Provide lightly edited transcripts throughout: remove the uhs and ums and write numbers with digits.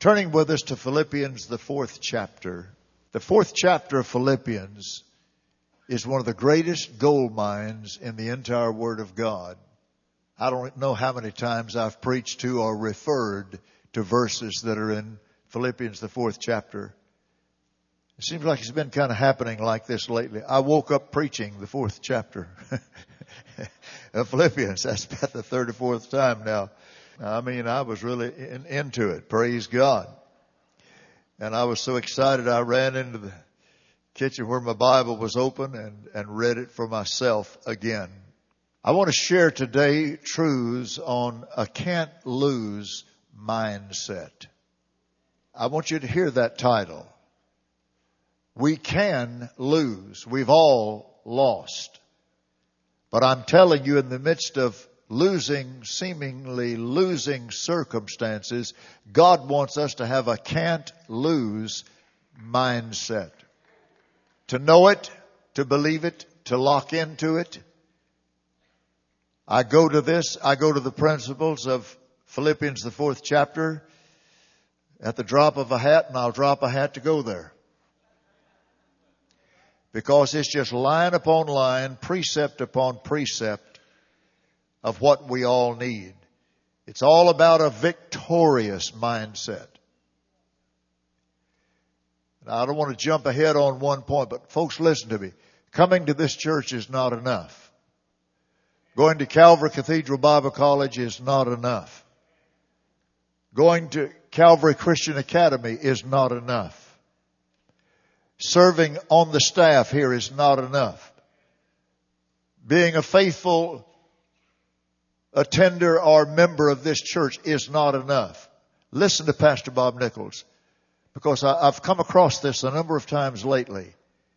Turning with us to Philippians, the 4th chapter. The 4th chapter of Philippians is one of the greatest gold mines in the entire Word of God. I don't know how many times I've preached to or referred to verses that are in Philippians, the 4th chapter. It seems like it's been kind of happening like this lately. I woke up preaching the 4th chapter of Philippians. That's about the 3rd or 4th time now. I was really into it. Praise God. And I was so excited I ran into the kitchen where my Bible was open and read it for myself again. I want to share today truths on a can't lose mindset. I want you to hear that title. We can lose. We've all lost. But I'm telling you, in the midst of seemingly losing circumstances, God wants us to have a can't lose mindset. To know it, to believe it, to lock into it. I go to the principles of Philippians, the 4th chapter, at the drop of a hat, and I'll drop a hat to go there. Because it's just line upon line, precept upon precept of what we all need. It's all about a victorious mindset. Now, I don't want to jump ahead on one point, but folks, listen to me. Coming to this church is not enough. Going to Calvary Cathedral Bible College is not enough. Going to Calvary Christian Academy is not enough. Serving on the staff here is not enough. Being a faithful attender or member of this church is not enough. Listen to Pastor Bob Nichols, because I've come across this a number of times lately.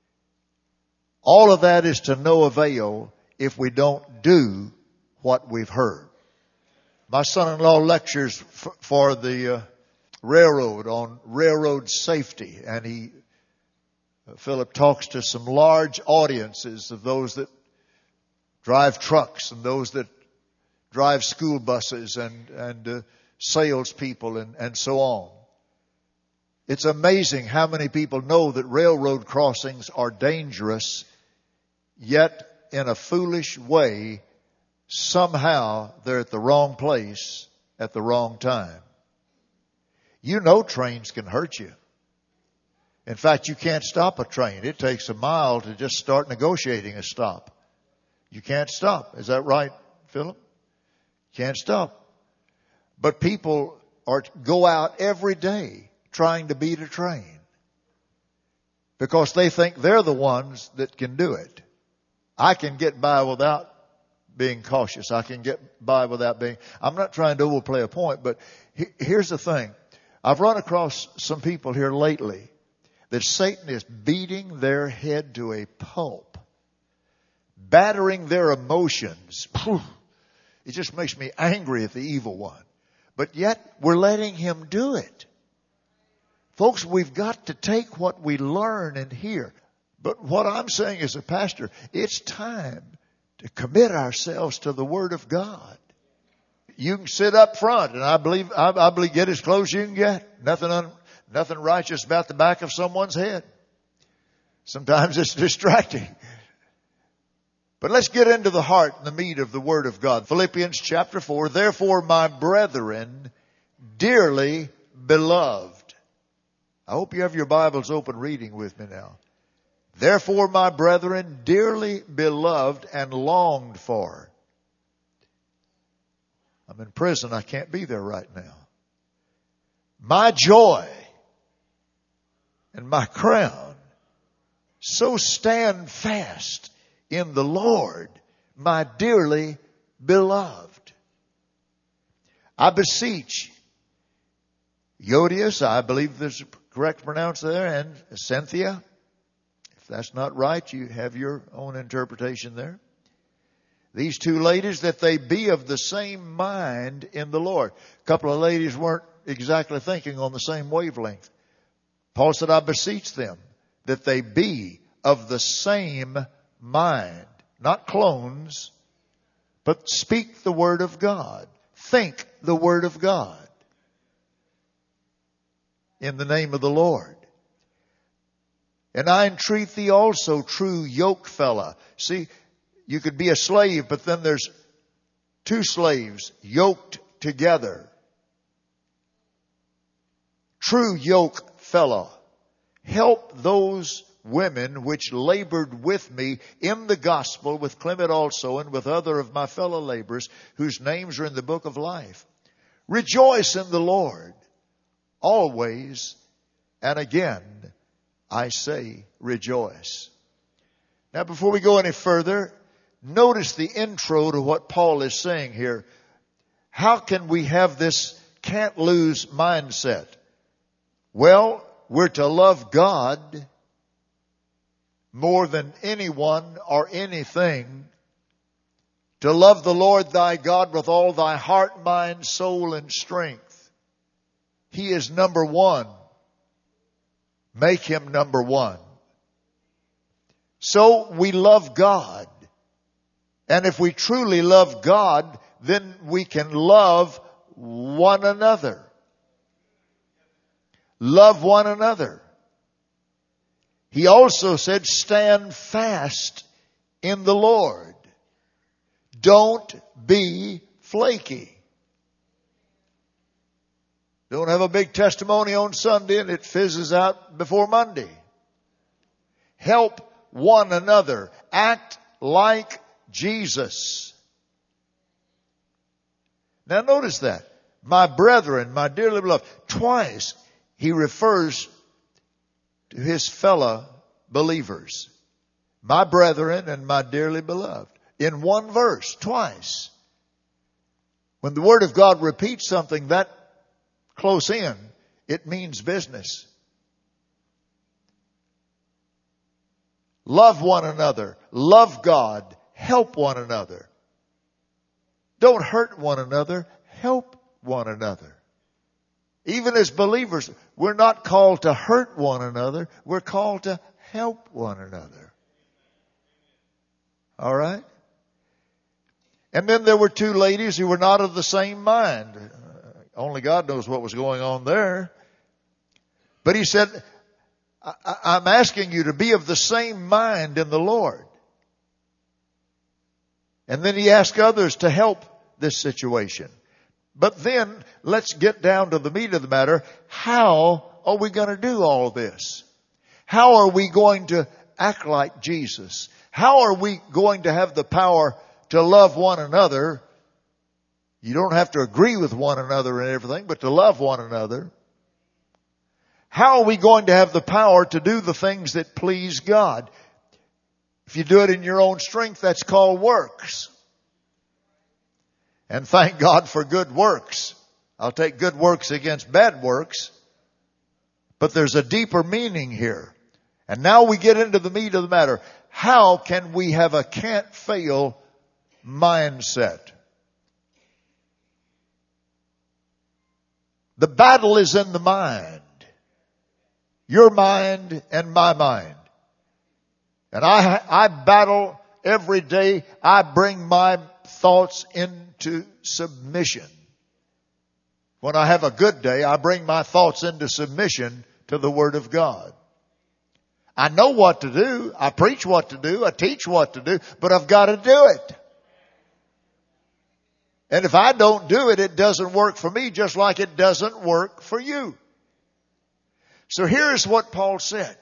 All of that is to no avail if we don't do what we've heard. My son-in-law lectures for the railroad on railroad safety, and Philip talks to some large audiences of those that drive trucks and those that drive school buses and salespeople and so on. It's amazing how many people know that railroad crossings are dangerous, yet in a foolish way, somehow they're at the wrong place at the wrong time. You know trains can hurt you. In fact, you can't stop a train. It takes a mile to just start negotiating a stop. You can't stop. Is that right, Philip? Can't stop. But people go out every day trying to beat a train because they think they're the ones that can do it. I can get by without being cautious. I can get by without I'm not trying to overplay a point, but here's the thing. I've run across some people here lately that Satan is beating their head to a pulp, battering their emotions. It just makes me angry at the evil one. But yet we're letting him do it. Folks, we've got to take what we learn and hear. But what I'm saying as a pastor, it's time to commit ourselves to the Word of God. You can sit up front, and I believe get as close as you can get. Nothing righteous about the back of someone's head. Sometimes it's distracting. But let's get into the heart and the meat of the Word of God. Philippians chapter 4, therefore my brethren, dearly beloved. I hope you have your Bibles open reading with me now. Therefore my brethren, dearly beloved and longed for. I'm in prison. I can't be there right now. My joy and my crown. So stand fast in the Lord, my dearly beloved. I beseech Euodias, I believe there's a correct pronounce there, and Cynthia. If that's not right, you have your own interpretation there. These two ladies, that they be of the same mind in the Lord. A couple of ladies weren't exactly thinking on the same wavelength. Paul said, I beseech them that they be of the same mind. Not clones, but speak the Word of God. Think the Word of God. in the name of the Lord. And I entreat thee also, true yoke fellow. See, you could be a slave, but then there's two slaves yoked together. True yoke fellow, help those women which labored with me in the gospel, with Clement also, and with other of my fellow laborers, whose names are in the book of life. Rejoice in the Lord always, and again I say rejoice. Now, before we go any further, notice the intro to what Paul is saying here. How can we have this can't lose mindset? Well, we're to love God more than anyone or anything. To love the Lord thy God with all thy heart, mind, soul, and strength. He is number one. Make Him number one. So we love God. And if we truly love God, then we can love one another. Love one another. He also said, stand fast in the Lord. Don't be flaky. Don't have a big testimony on Sunday and it fizzes out before Monday. Help one another. Act like Jesus. Now notice that. My brethren, my dearly beloved. Twice he refers to his fellow believers. My brethren and my dearly beloved. In one verse, twice. When the Word of God repeats something that close in, it means business. Love one another. Love God. Help one another. Don't hurt one another. Help one another. Even as believers, we're not called to hurt one another. We're called to help one another. All right? And then there were two ladies who were not of the same mind. Only God knows what was going on there. But he said, I'm asking you to be of the same mind in the Lord. And then he asked others to help this situation. But then let's get down to the meat of the matter. How are we going to do all this? How are we going to act like Jesus? How are we going to have the power to love one another? You don't have to agree with one another and everything, but to love one another. How are we going to have the power to do the things that please God? If you do it in your own strength, that's called works. And thank God for good works. I'll take good works against bad works. But there's a deeper meaning here. And now we get into the meat of the matter. How can we have a can't fail mindset? The battle is in the mind. Your mind and my mind. And I battle every day. I bring my thoughts into submission. When I have a good day, I bring my thoughts into submission to the Word of God. I know what to do. I preach what to do. I teach what to do. But I've got to do it. And if I don't do it, it doesn't work for me, just like it doesn't work for you. So here's what Paul said.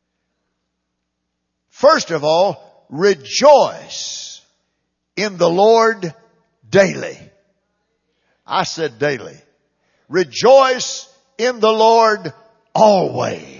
First of all, rejoice in the Lord daily. I said daily. Rejoice in the Lord always.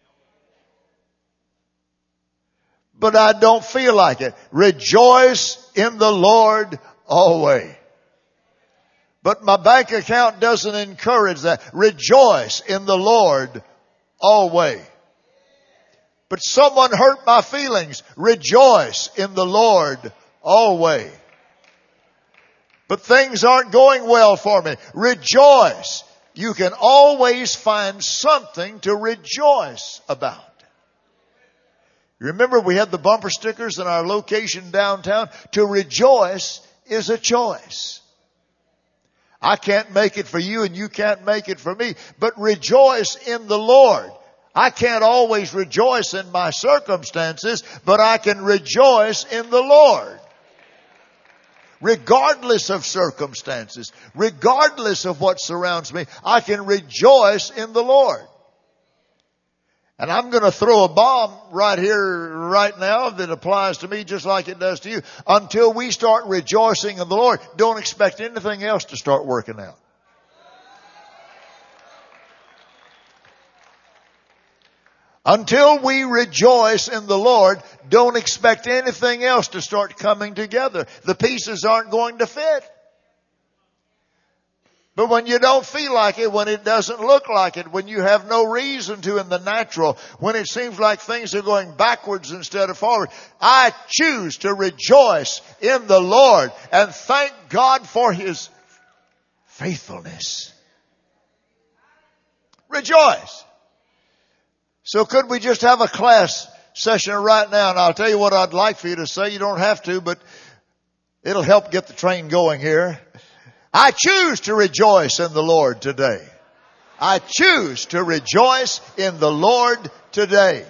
But I don't feel like it. Rejoice in the Lord always. But my bank account doesn't encourage that. Rejoice in the Lord always. But someone hurt my feelings. Rejoice in the Lord always. But things aren't going well for me. Rejoice. You can always find something to rejoice about. Remember, we had the bumper stickers in our location downtown. To rejoice is a choice. I can't make it for you and you can't make it for me, but rejoice in the Lord. I can't always rejoice in my circumstances, but I can rejoice in the Lord. Regardless of circumstances, regardless of what surrounds me, I can rejoice in the Lord. And I'm going to throw a bomb right here, right now, that applies to me just like it does to you. Until we start rejoicing in the Lord, don't expect anything else to start working out. Until we rejoice in the Lord, don't expect anything else to start coming together. The pieces aren't going to fit. But when you don't feel like it, when it doesn't look like it, when you have no reason to in the natural, when it seems like things are going backwards instead of forward, I choose to rejoice in the Lord and thank God for His faithfulness. Rejoice. So could we just have a class session right now? And I'll tell you what I'd like for you to say. You don't have to, but it'll help get the train going here. I choose to rejoice in the Lord today. I choose to rejoice in the Lord today.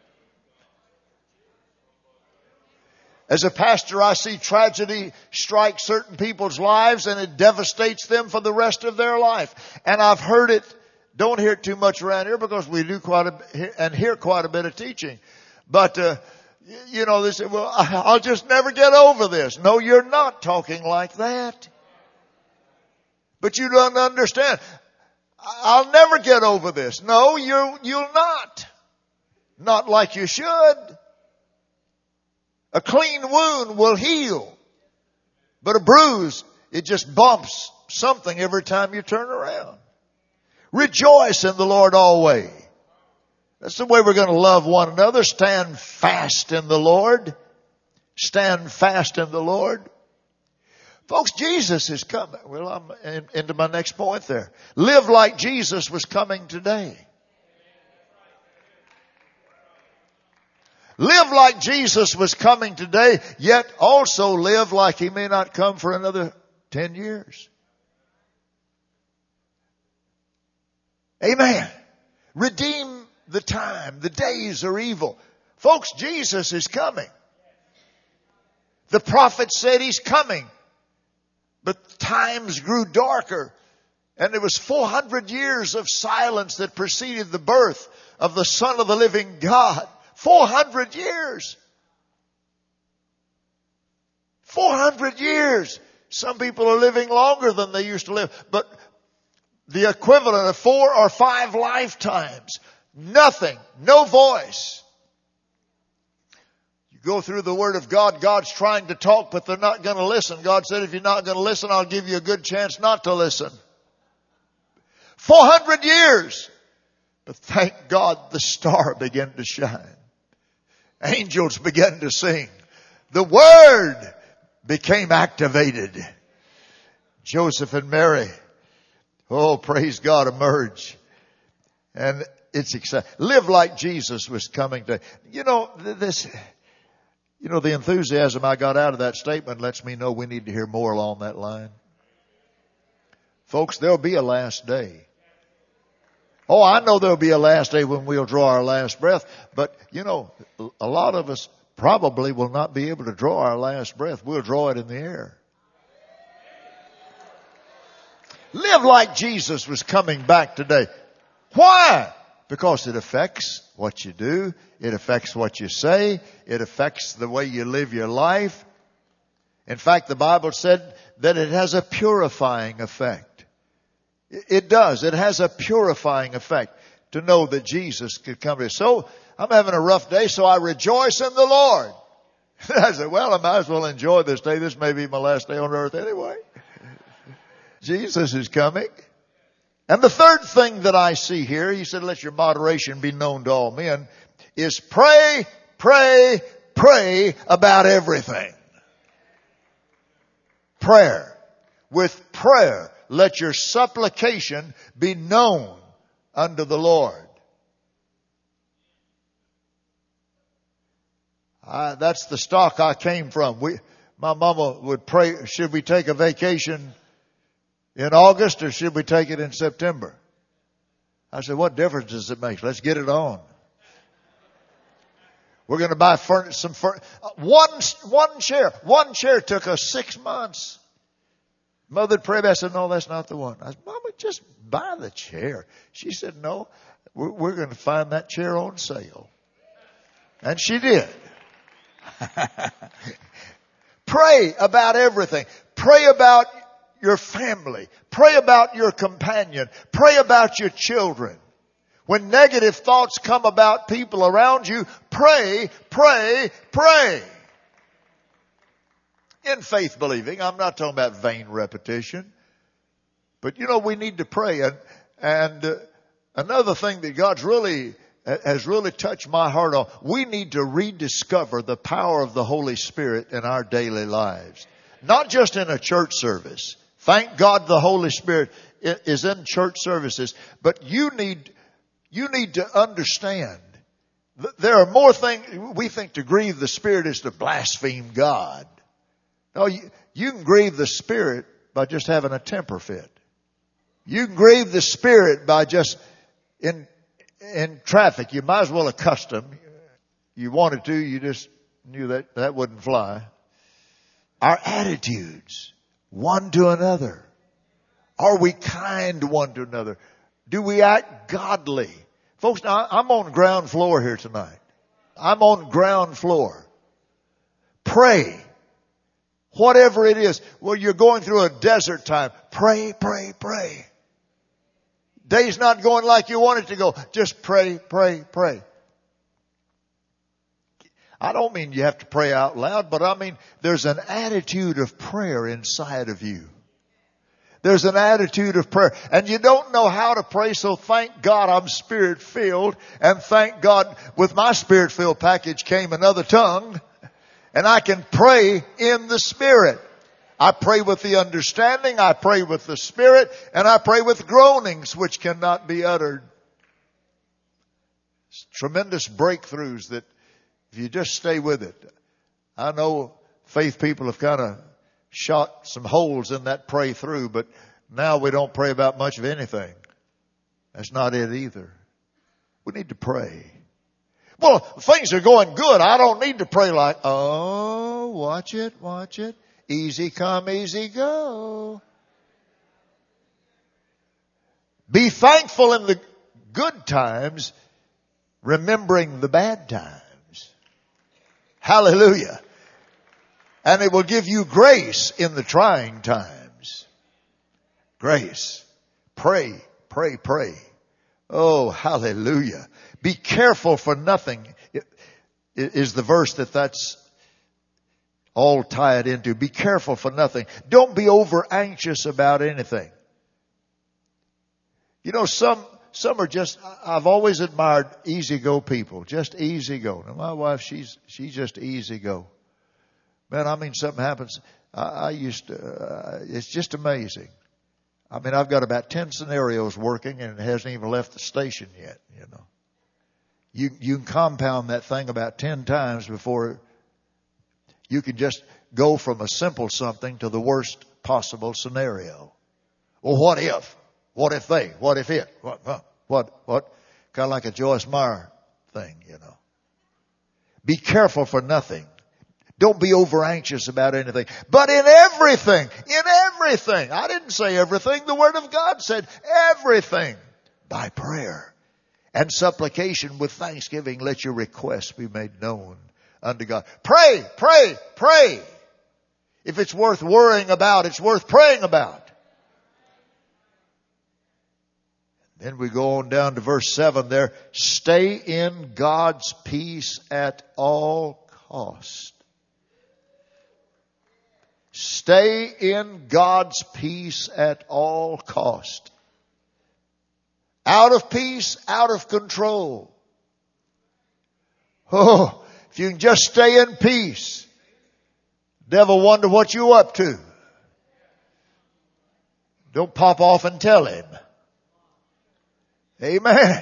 As a pastor, I see tragedy strike certain people's lives and it devastates them for the rest of their life. And I've heard it. Don't hear it too much around here because we do hear quite a bit of teaching. But, they say, well, I'll just never get over this. No, you're not talking like that. But you don't understand. I'll never get over this. No, you'll not. Not like you should. A clean wound will heal. But a bruise, it just bumps something every time you turn around. Rejoice in the Lord always. That's the way we're going to love one another. Stand fast in the Lord. Stand fast in the Lord. Folks, Jesus is coming. Well, I'm into my next point there. Live like Jesus was coming today. Live like Jesus was coming today, yet also live like He may not come for another 10 years. Amen. Redeem the time. The days are evil. Folks, Jesus is coming. The prophet said He's coming. But times grew darker. And there was 400 years of silence that preceded the birth of the Son of the living God. 400 years. 400 years. Some people are living longer than they used to live. But the equivalent of 4 or 5 lifetimes. Nothing. No voice. You go through the Word of God, God's trying to talk, but they're not going to listen. God said, if you're not going to listen, I'll give you a good chance not to listen. 400 years. But thank God the star began to shine. Angels began to sing. The Word became activated. Joseph and Mary, oh, praise God, emerge. And it's exciting. Live like Jesus was coming to. The enthusiasm I got out of that statement lets me know we need to hear more along that line. Folks, there'll be a last day. Oh, I know there'll be a last day when we'll draw our last breath. But, a lot of us probably will not be able to draw our last breath. We'll draw it in the air. Live like Jesus was coming back today. Why? Because it affects what you do. It affects what you say. It affects the way you live your life. In fact, the Bible said that it has a purifying effect. It does. It has a purifying effect to know that Jesus could come here. So, I'm having a rough day, so I rejoice in the Lord. I said, well, I might as well enjoy this day. This may be my last day on earth anyway. Jesus is coming. And the third thing that I see here, he said, let your moderation be known to all men, is pray, pray, pray about everything. Prayer. With prayer, let your supplication be known unto the Lord. That's the stock I came from. My mama would pray, should we take a vacation? in August or should we take it in September? I said, what difference does it make? Let's get it on. We're going to buy one chair. One chair took us 6 months. Mother would pray. I said, no, that's not the one. I said, Mama, just buy the chair. She said, no, we're going to find that chair on sale. And she did. Pray about everything. Pray about your family. Pray about your companion. Pray about your children. When negative thoughts come about people around you, pray, pray, pray. In faith believing. I'm not talking about vain repetition. But we need to pray. And another thing that has really touched my heart on, we need to rediscover the power of the Holy Spirit in our daily lives. Not just in a church service. Thank God the Holy Spirit is in church services. But you need to understand that there are more things. We think to grieve the Spirit is to blaspheme God. No, you can grieve the Spirit by just having a temper fit. You can grieve the Spirit by just in traffic. You might as well accustom. You wanted to, you just knew that wouldn't fly. Our attitudes, one to another. Are we kind one to another? Do we act godly? Folks, now I'm on ground floor here tonight. I'm on ground floor. Pray. Whatever it is. Well, you're going through a desert time. Pray, pray, pray. Day's not going like you want it to go. Just pray, pray, pray. I don't mean you have to pray out loud, but I mean there's an attitude of prayer inside of you. There's an attitude of prayer. And you don't know how to pray, so thank God I'm Spirit-filled. And thank God with my Spirit-filled package came another tongue. And I can pray in the Spirit. I pray with the understanding, I pray with the Spirit, and I pray with groanings which cannot be uttered. Tremendous breakthroughs that if you just stay with it. I know faith people have kind of shot some holes in that pray through, but now we don't pray about much of anything. That's not it either. We need to pray. Well, things are going good. I don't need to pray like, oh, watch it. Easy come, easy go. Be thankful in the good times, remembering the bad times. Hallelujah. And it will give you grace in the trying times. Grace. Pray, pray, pray. Oh, hallelujah. Be careful for nothing is the verse that's all tied into. Be careful for nothing. Don't be over anxious about anything. Some are just, I've always admired easy go people. Just easy go. Now my wife, she's just easy go. Man, I mean, something happens. I used to, it's just amazing. I mean, I've got about 10 scenarios working and it hasn't even left the station yet, You can compound that thing about 10 times before you can just go from a simple something to the worst possible scenario. Well, what if? What if they? What if it? What? Kind of like a Joyce Meyer thing, Be careful for nothing. Don't be over anxious about anything. But in everything. I didn't say everything. The Word of God said everything. By prayer and supplication with thanksgiving, let your requests be made known unto God. Pray, pray, pray. If it's worth worrying about, it's worth praying about. Then we go on down to verse 7 there. Stay in God's peace at all cost. Stay in God's peace at all cost. Out of peace, out of control. Oh, if you can just stay in peace, devil wonder what you up to. Don't pop off and tell him. Amen.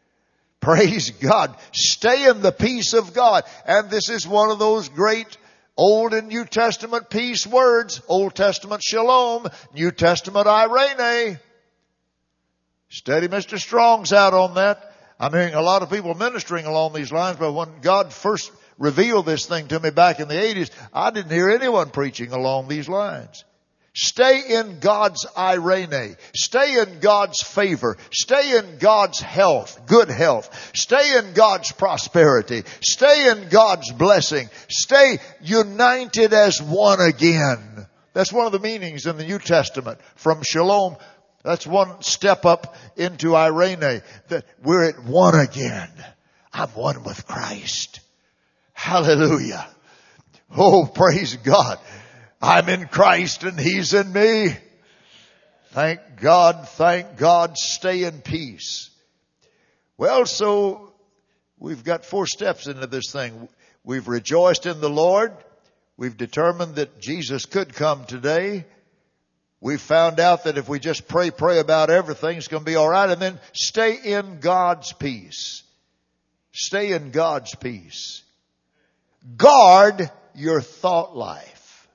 Praise God. Stay in the peace of God. And this is one of those great Old and New Testament peace words. Old Testament shalom. New Testament irene. Steady Mr. Strong's out on that. I'm hearing a lot of people ministering along these lines, but when God first revealed this thing to me back in the 80s, I didn't hear anyone preaching along these lines. Stay in God's irene. Stay in God's favor. Stay in God's health, good health. Stay in God's prosperity. Stay in God's blessing. Stay united as one again. That's one of the meanings in the New Testament from shalom. That's one step up into irene, that we're at one again. I'm one with Christ. Hallelujah. Oh, praise God. I'm in Christ and He's in me. Thank God, stay in peace. Well, so we've got 4 steps into this thing. We've rejoiced in the Lord. We've determined that Jesus could come today. We found out that if we just pray about everything, it's going to be all right. And then stay in God's peace. Stay in God's peace. Guard your thought life.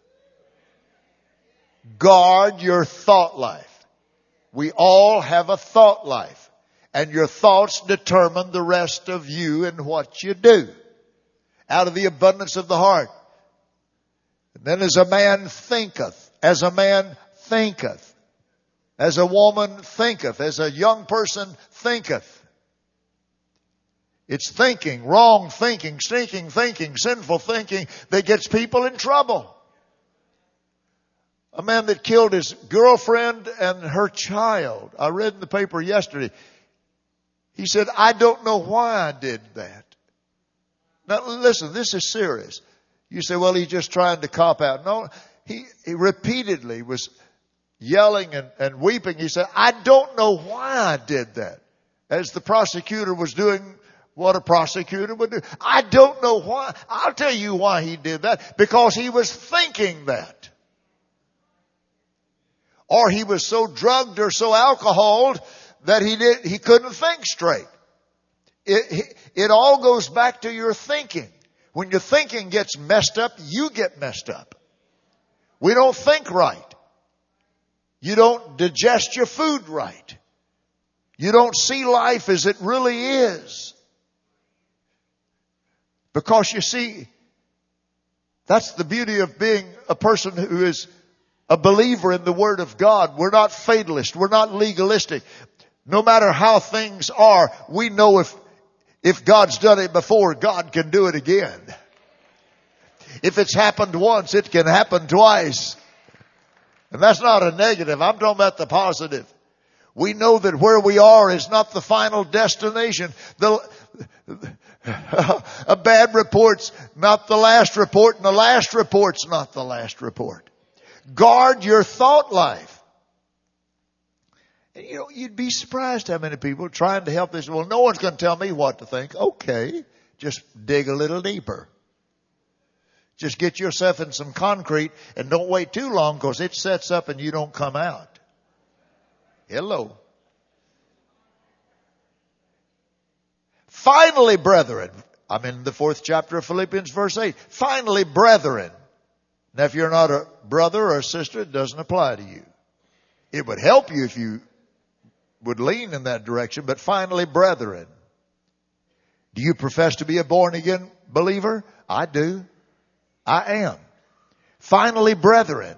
Guard your thought life. We all have a thought life. And your thoughts determine the rest of you and what you do. Out of the abundance of the heart. And then as a man thinketh, as a man thinketh, as a woman thinketh, as a young person thinketh. It's thinking, wrong thinking, stinking thinking, sinful thinking that gets people in trouble. A man that killed his girlfriend and her child. I read in the paper yesterday. He said, I don't know why I did that. Now listen, this is serious. You say, well, he's just trying to cop out. No, he repeatedly was yelling and weeping. He said, I don't know why I did that. As the prosecutor was doing what a prosecutor would do. I don't know why. I'll tell you why he did that. Because he was thinking that. Or he was so drugged or so alcoholed that he couldn't think straight. It all goes back to your thinking. When your thinking gets messed up, you get messed up. We don't think right. You don't digest your food right. You don't see life as it really is. Because you see, that's the beauty of being a person who is a believer in the Word of God. We're not fatalist. We're not legalistic. No matter how things are, we know if God's done it before, God can do it again. If it's happened once, it can happen twice. And that's not a negative. I'm talking about the positive. We know that where we are is not the final destination. A bad report's not the last report, and the last report's not the last report. Guard your thought life. And you'd be surprised how many people are trying to help this. Well, no one's going to tell me what to think. Okay, just dig a little deeper. Just get yourself in some concrete and don't wait too long because it sets up and you don't come out. Hello. Finally, brethren. I'm in the 4th chapter of Philippians, verse 8. Finally, brethren. Now, if you're not a brother or a sister, it doesn't apply to you. It would help you if you would lean in that direction. But finally, brethren. Do you profess to be a born-again believer? I do. I am. Finally, brethren.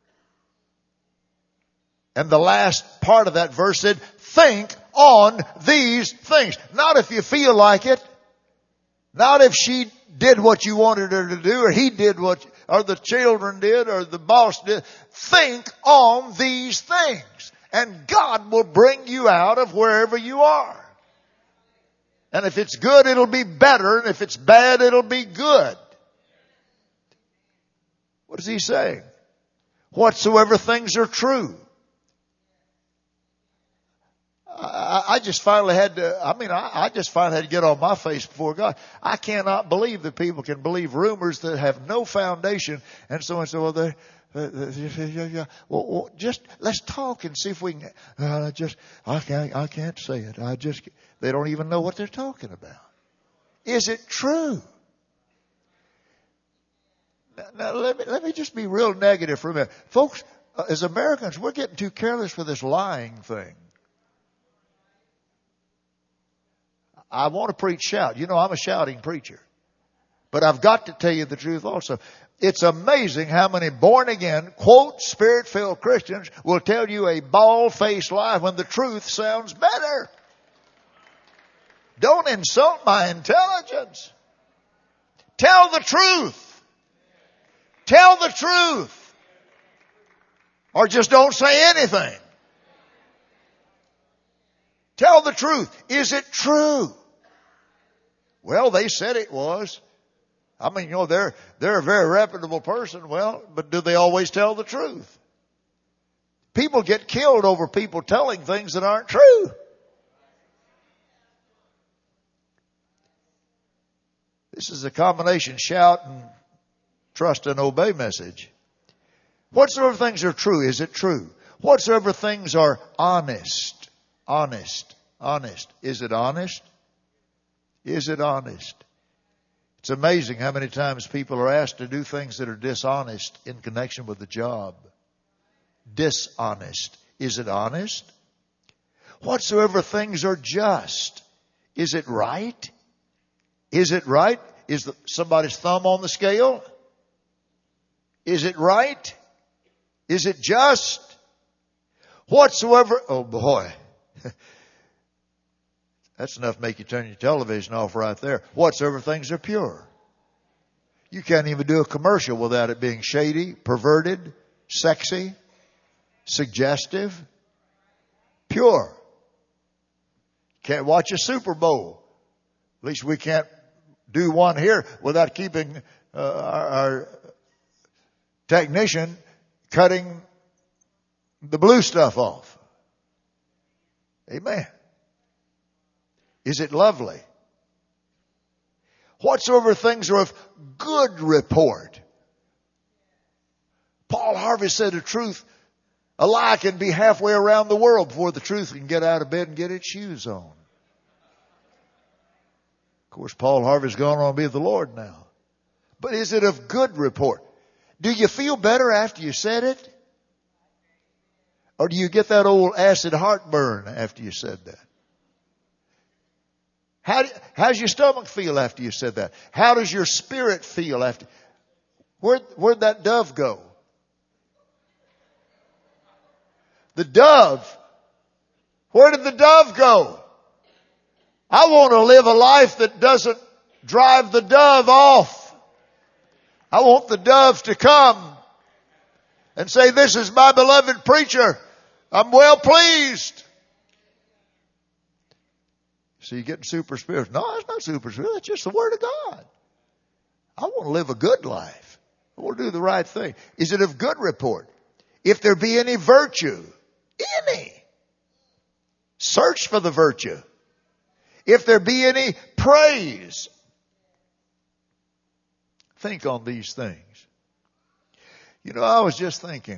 And the last part of that verse said, think on these things. Not if you feel like it. Not if she did what you wanted her to do, or he did or the children did, or the boss did. Think on these things. And God will bring you out of wherever you are. And if it's good, it'll be better. And if it's bad, it'll be good. What is he saying? Whatsoever things are true. I just finally had to, I just finally had to get on my face before God. I cannot believe that people can believe rumors that have no foundation. And so, well, just let's talk and see if we can, I can't say it. They don't even know what they're talking about. Is it true? Now let me just be real negative for a minute. Folks, as Americans, we're getting too careless with this lying thing. I want to preach shout. You know, I'm a shouting preacher. But I've got to tell you the truth also. It's amazing how many born again, quote, spirit-filled Christians will tell you a bald-faced lie when the truth sounds better. Don't insult my intelligence. Tell the truth. Tell the truth. Or just don't say anything. Tell the truth. Is it true? Well, they said it was. I mean, you know, they're a very reputable person. Well, but do they always tell the truth? People get killed over people telling things that aren't true. This is a combination shout and trust and obey message. Whatsoever things are true, is it true? Whatsoever things are honest, honest. Is it honest? Is it honest? It's amazing how many times people are asked to do things that are dishonest in connection with the job. Dishonest. Is it honest? Whatsoever things are just. Is it right? Is it right? Is somebody's thumb on the scale? Is it right? Is it just? Whatsoever, oh boy. That's enough to make you turn your television off right there. Whatsoever things are pure. You can't even do a commercial without it being shady, perverted, sexy, suggestive, pure. Can't watch a Super Bowl. At least we can't do one here without keeping our technician cutting the blue stuff off. Amen. Is it lovely? Whatsoever things are of good report. Paul Harvey said the truth, a lie can be halfway around the world before the truth can get out of bed and get its shoes on. Of course, Paul Harvey's gone on to be with the Lord now. But is it of good report? Do you feel better after you said it? Or do you get that old acid heartburn after you said that? How's your stomach feel after you said that? How does your spirit feel after? Where'd that dove go? The dove. Where did the dove go? I want to live a life that doesn't drive the dove off. I want the dove to come and say, this is my beloved preacher. I'm well pleased. So you're getting super spiritual. No, it's not super spiritual. It's just the Word of God. I want to live a good life. I want to do the right thing. Is it of good report? If there be any virtue, any, search for the virtue. If there be any praise, think on these things. You know, I was just thinking,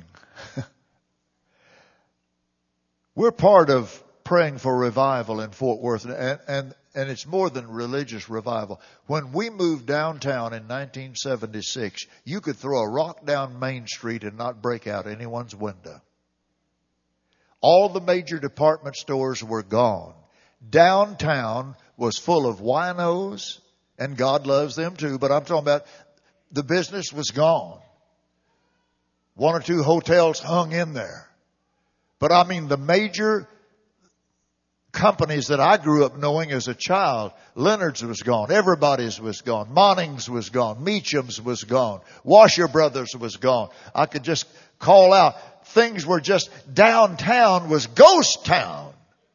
we're part of praying for revival in Fort Worth, and it's more than religious revival. When we moved downtown in 1976, you could throw a rock down Main Street and not break out anyone's window. All the major department stores were gone. Downtown was full of winos, and God loves them too, but I'm talking about the business was gone. One or two hotels hung in there. But I mean the major companies that I grew up knowing as a child, Leonard's was gone, Everybody's was gone, Monning's was gone, Meacham's was gone, Washer Brothers was gone. I could just call out. Things were just, downtown was ghost town.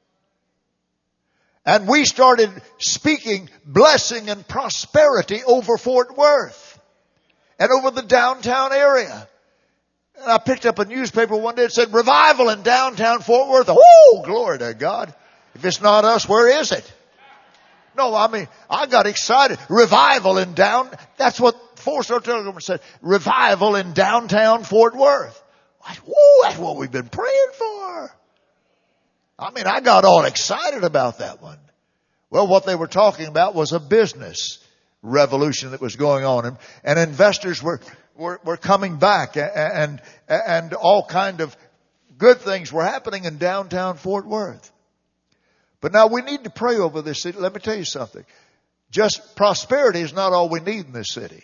And we started speaking blessing and prosperity over Fort Worth and over the downtown area. And I picked up a newspaper one day that said revival in downtown Fort Worth. Oh, glory to God. If it's not us, where is it? No, I mean, I got excited. Revival in that's what Four Star Telegram said. Revival in downtown Fort Worth. Whoa, that's what we've been praying for. I mean, I got all excited about that one. Well, what they were talking about was a business revolution that was going on. And investors were were coming back, and all kind of good things were happening in downtown Fort Worth. But now we need to pray over this city. Let me tell you something. Just prosperity is not all we need in this city.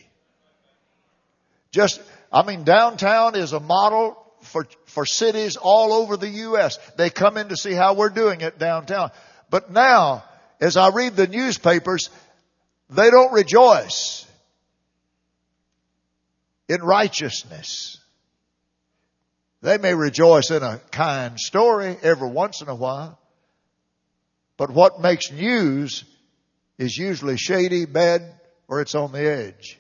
Downtown is a model for cities all over the U.S. They come in to see how we're doing it downtown. But now, as I read the newspapers, they don't rejoice in righteousness. They may rejoice in a kind story every once in a while. But what makes news is usually shady, bad, or it's on the edge.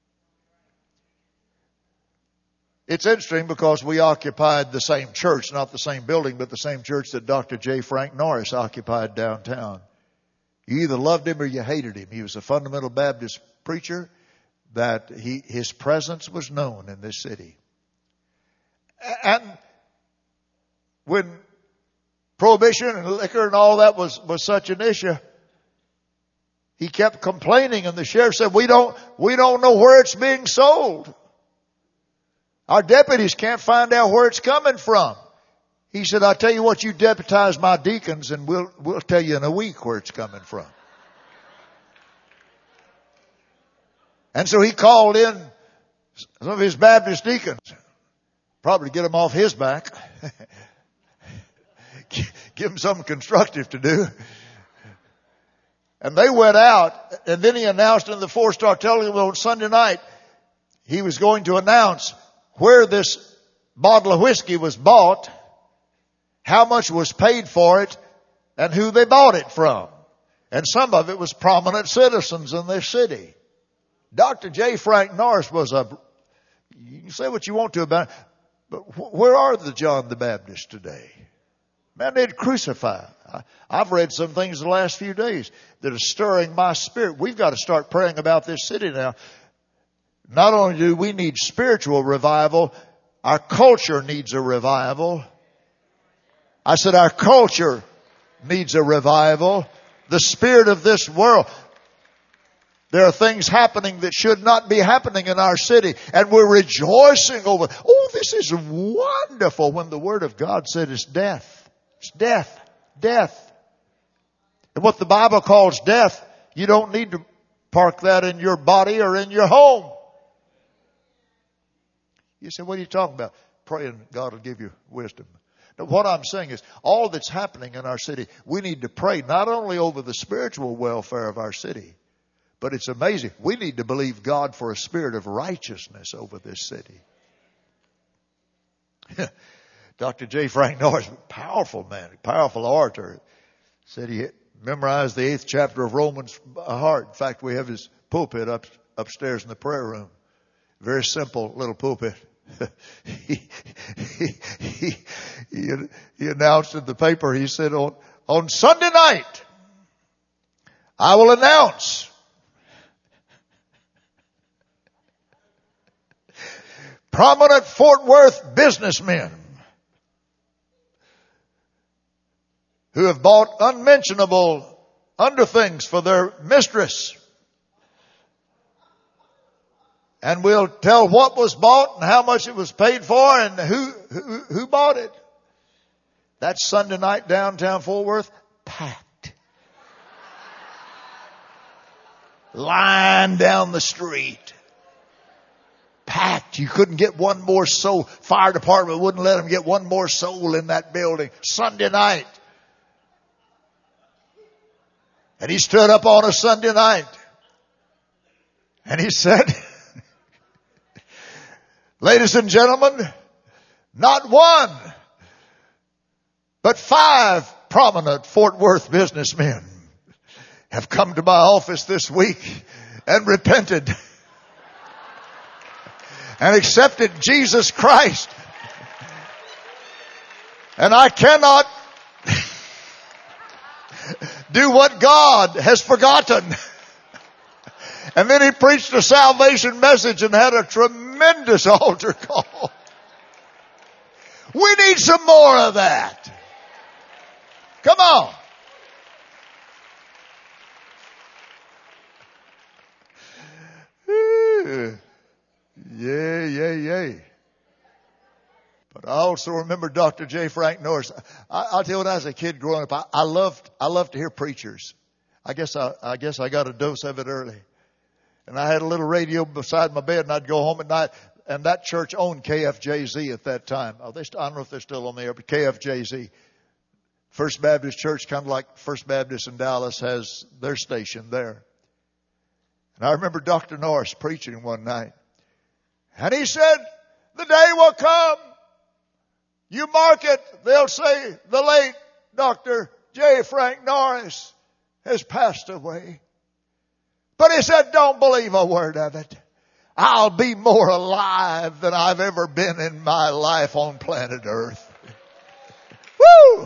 It's interesting because we occupied the same church, not the same building, but the same church that Dr. J. Frank Norris occupied downtown. You either loved him or you hated him. He was a fundamental Baptist preacher that his presence was known in this city. And when prohibition and liquor and all that was such an issue, he kept complaining, and the sheriff said, we don't know where it's being sold. Our deputies can't find out where it's coming from. He said, I'll tell you what, you deputize my deacons and we'll tell you in a week where it's coming from. And so he called in some of his Baptist deacons, probably get them off his back, give them something constructive to do. And they went out, and then he announced in the 4-Star Telegram on Sunday night, he was going to announce where this bottle of whiskey was bought, how much was paid for it, and who they bought it from. And some of it was prominent citizens in this city. Dr. J. Frank Norris was you can say what you want to about it, but where are the John the Baptist today? Man, they'd crucify. I've read some things the last few days that are stirring my spirit. We've got to start praying about this city now. Not only do we need spiritual revival, our culture needs a revival. I said our culture needs a revival. The spirit of this world. There are things happening that should not be happening in our city, and we're rejoicing over, this is wonderful, when the Word of God said it's death. It's death. Death. And what the Bible calls death, you don't need to park that in your body or in your home. You say, what are you talking about? Praying God will give you wisdom. Now, what I'm saying is, all that's happening in our city, we need to pray not only over the spiritual welfare of our city, but it's amazing. We need to believe God for a spirit of righteousness over this city. Dr. J. Frank Norris, powerful man, powerful orator, said he memorized the 8th chapter of Romans by heart. In fact, we have his pulpit upstairs in the prayer room. Very simple little pulpit. He announced in the paper, he said, on Sunday night, I will announce prominent Fort Worth businessmen who have bought unmentionable underthings for their mistress. And we'll tell what was bought and how much it was paid for and who bought it. That Sunday night downtown Fort Worth, packed. Line down the street. Packed. You couldn't get one more soul. Fire department wouldn't let them get one more soul in that building. Sunday night. And he stood up on a Sunday night. And he said, ladies and gentlemen, not one, but 5 prominent Fort Worth businessmen have come to my office this week and repented and accepted Jesus Christ. And I cannot do what God has forgotten. And then he preached a salvation message and had a tremendous altar call. We need some more of that. Come on. Yeah. also remember Dr. J. Frank Norris. I'll tell you, when I was a kid growing up, I loved to hear preachers. I guess I got a dose of it early. And I had a little radio beside my bed, and I'd go home at night. And that church owned KFJZ at that time. I don't know if they're still on the air, but KFJZ. First Baptist Church, kind of like First Baptist in Dallas, has their station there. And I remember Dr. Norris preaching one night. And he said, the day will come. You mark it, they'll say the late Dr. J. Frank Norris has passed away. But he said, don't believe a word of it. I'll be more alive than I've ever been in my life on planet Earth. Woo!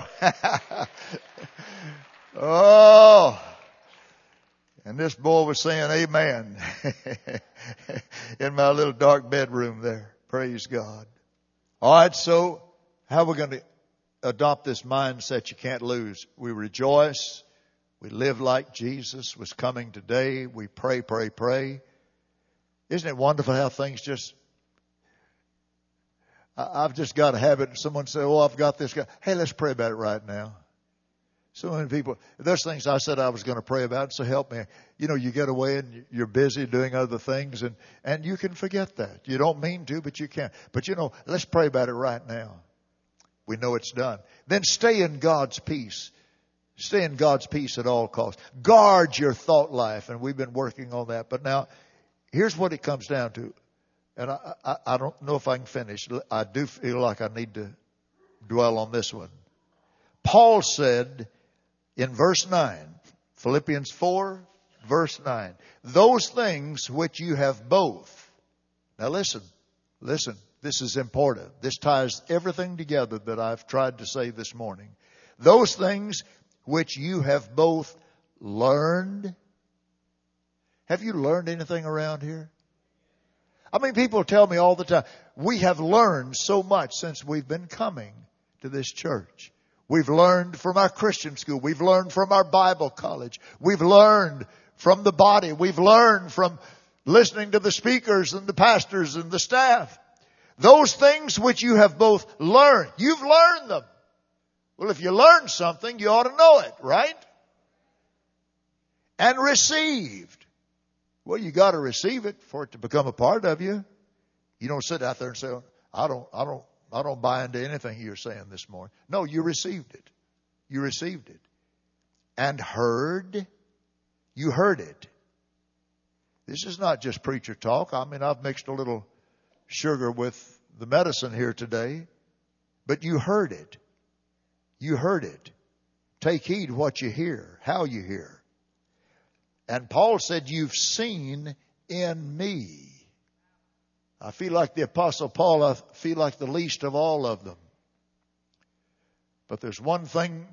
Oh. And this boy was saying amen in my little dark bedroom there. Praise God. All right, so how are we going to adopt this mindset you can't lose? We rejoice. We live like Jesus was coming today. We pray, pray, pray. Isn't it wonderful how things just... I've just got a habit. Someone say, oh, I've got this guy. Hey, let's pray about it right now. So many people, there's things I said I was going to pray about, so help me. You know, you get away and you're busy doing other things, and you can forget that. You don't mean to, but you can. But you know, let's pray about it right now. We know it's done. Then stay in God's peace. Stay in God's peace at all costs. Guard your thought life, and we've been working on that. But now, here's what it comes down to. And I don't know if I can finish. I do feel like I need to dwell on this one. Paul said in verse 9, Philippians 4, verse 9, those things which you have both. Now listen, this is important. This ties everything together that I've tried to say this morning. Those things which you have both learned. Have you learned anything around here? I mean, people tell me all the time, we have learned so much since we've been coming to this church. We've learned from our Christian school. We've learned from our Bible college. We've learned from the body. We've learned from listening to the speakers and the pastors and the staff. Those things which you have both learned, you've learned them. Well, if you learn something, you ought to know it, right? And received. Well, you got to receive it for it to become a part of you. You don't sit out there and say, I don't buy into anything you're saying this morning. No, you received it. You received it. And heard. You heard it. This is not just preacher talk. I mean, I've mixed a little sugar with the medicine here today. But you heard it. You heard it. Take heed what you hear, how you hear. And Paul said, you've seen in me. I feel like the Apostle Paul. I feel like the least of all of them. But there's one thing.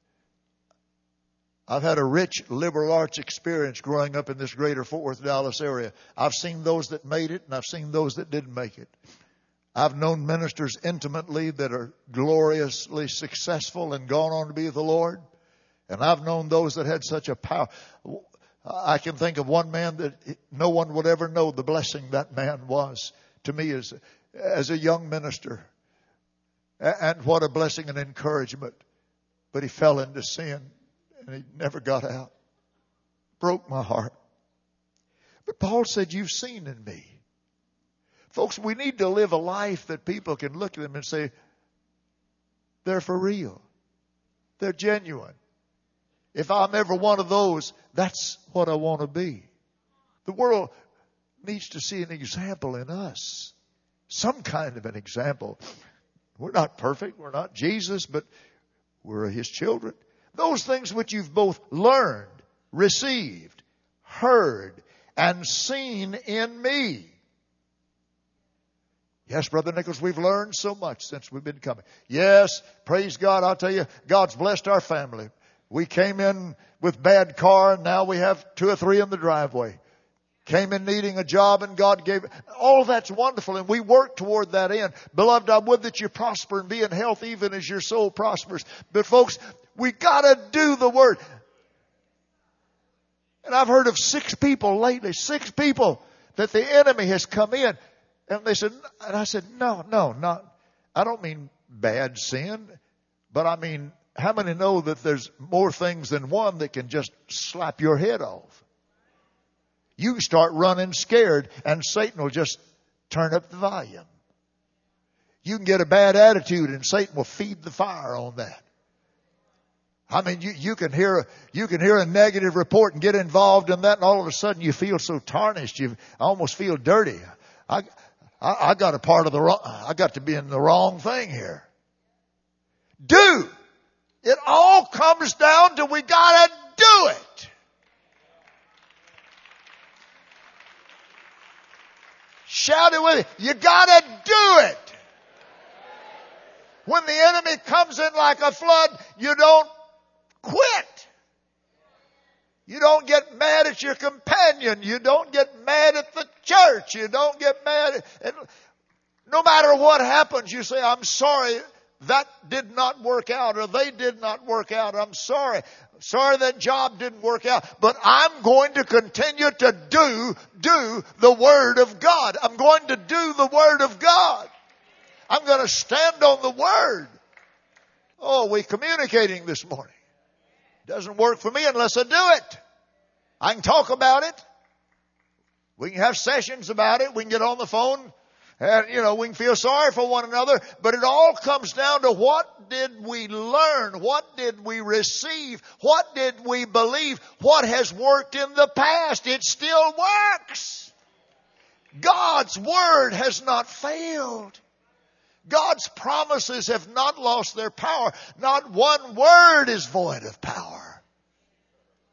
I've had a rich liberal arts experience growing up in this greater Fort Worth, Dallas area. I've seen those that made it, and I've seen those that didn't make it. I've known ministers intimately that are gloriously successful and gone on to be with the Lord. And I've known those that had such a power. I can think of one man that no one would ever know the blessing that man was to me as a young minister. And what a blessing and encouragement. But he fell into sin and he never got out. Broke my heart. But Paul said, you've seen in me. Folks, we need to live a life that people can look at them and say, they're for real. They're genuine. If I'm ever one of those, that's what I want to be. The world needs to see an example in us. Some kind of an example. We're not perfect. We're not Jesus, but we're His children. Those things which you've both learned, received, heard, and seen in me. Yes, Brother Nichols, we've learned so much since we've been coming. Yes, praise God. I'll tell you, God's blessed our family. We came in with bad car, and now we have 2 or 3 in the driveway. Came in needing a job, and God gave it. All that's wonderful, and we work toward that end. Beloved, I would that you prosper and be in health even as your soul prospers. But folks, we got to do the word. And I've heard of 6 people lately, 6 people that the enemy has come in. And they said, and I said, no, not. I don't mean bad sin. But I mean, how many know that there's more things than one that can just slap your head off? You can start running scared and Satan will just turn up the volume. You can get a bad attitude and Satan will feed the fire on that. I mean, you can hear a negative report and get involved in that, and all of a sudden you feel so tarnished. You almost feel dirty. I got I got to be in the wrong thing here. It all comes down to we gotta do it. Shout it with me. You gotta do it. When the enemy comes in like a flood, you don't quit. You don't get mad at your companion. You don't get mad at the church. You don't get mad at, no matter what happens, you say, I'm sorry that did not work out, or they did not work out. I'm sorry. Sorry that job didn't work out. But I'm going to continue to do the Word of God. I'm going to do the Word of God. I'm going to stand on the Word. Oh, we're communicating this morning. Doesn't work for me unless I do it. I can talk about it. We can have sessions about it. We can get on the phone and, we can feel sorry for one another. But it all comes down to what did we learn? What did we receive? What did we believe? What has worked in the past? It still works. God's Word has not failed. God's promises have not lost their power. Not one word is void of power.